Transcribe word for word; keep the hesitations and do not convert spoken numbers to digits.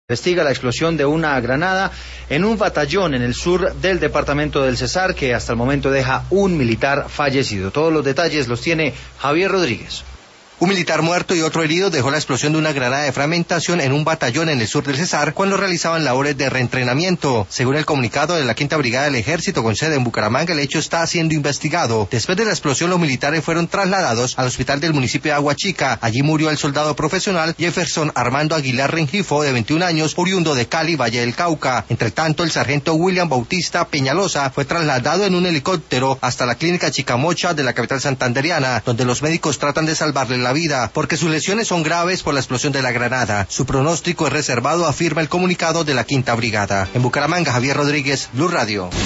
Investiga la explosión de una granada en un batallón en el sur del departamento del Cesar, que hasta el momento deja un militar fallecido. Todos los detalles los tiene Javier Rodríguez. Un militar muerto y otro herido dejó la explosión de una granada de fragmentación en un batallón en el sur del Cesar cuando realizaban labores de reentrenamiento. Según el comunicado de la Quinta Brigada del Ejército con sede en Bucaramanga, el hecho está siendo investigado. Después de la explosión, los militares fueron trasladados al hospital del municipio de Aguachica. Allí murió el soldado profesional Jefferson Armando Aguilar Rengifo, de veintiún años, oriundo de Cali, Valle del Cauca. Entre tanto, el sargento William Bautista Peñalosa fue trasladado en un helicóptero hasta la clínica Chicamocha de la capital santanderiana, donde los médicos tratan de salvarle la vida, porque sus lesiones son graves por la explosión de la granada. Su pronóstico es reservado, afirma el comunicado de la Quinta Brigada. En Bucaramanga, Javier Rodríguez, Blue Radio.